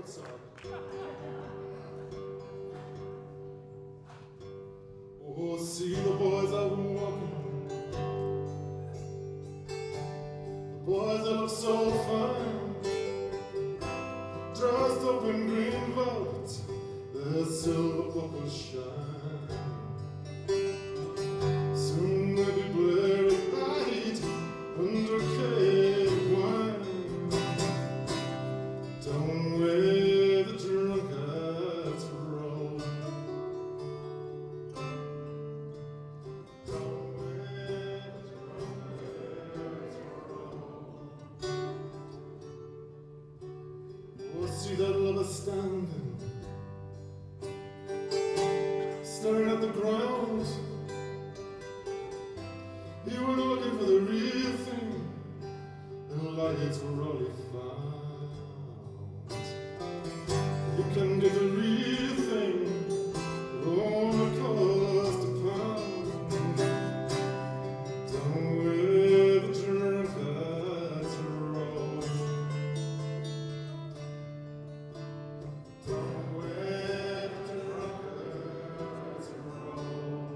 song. Oh, see the boys out walking, the boys that look so fine, dressed up in green velvet, their silver buckles shine. Soon they'll be blaring light under cake wine. Down where the drunkards roll, down where the drunkards roll. Oh, see that lover standing, staring at the ground. You were looking for the real thing, the lights were all you found. You can get the real thing, it only cost a pound. Down where the drunkards roll, down where the drunkards roll.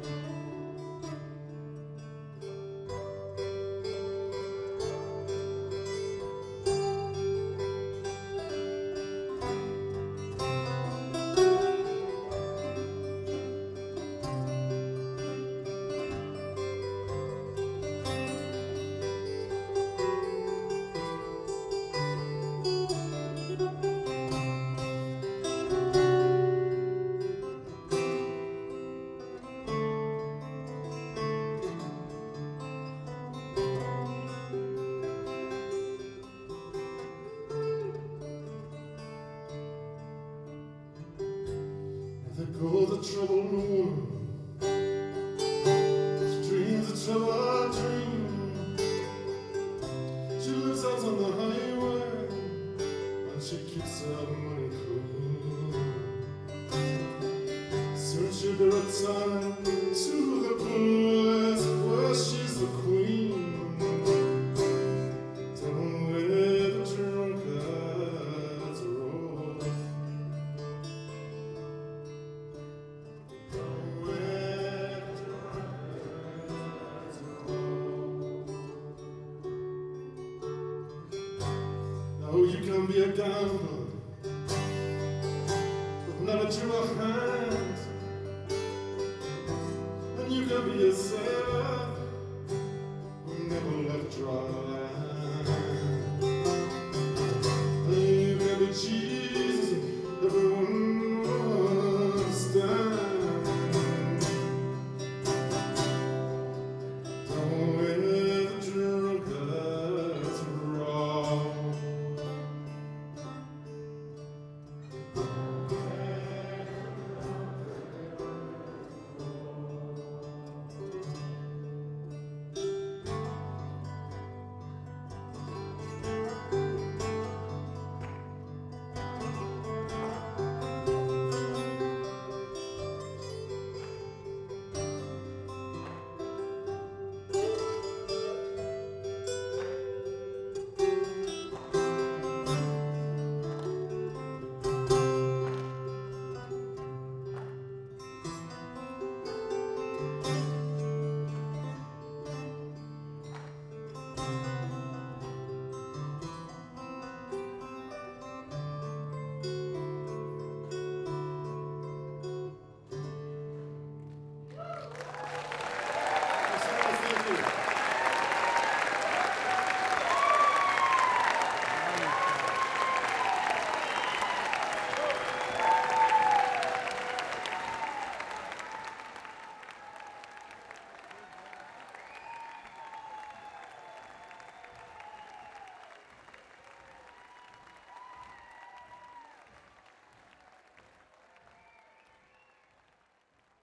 There goes a troubled woman, she dreams a troubled dream. She lives out on the highway and she keeps her money clean. Soon she'll be returned to the place where she's the queen. Down where the drunkards roll, oh, you can be a gambler, but never drew a hand. And you can be a sailor, who never left dry.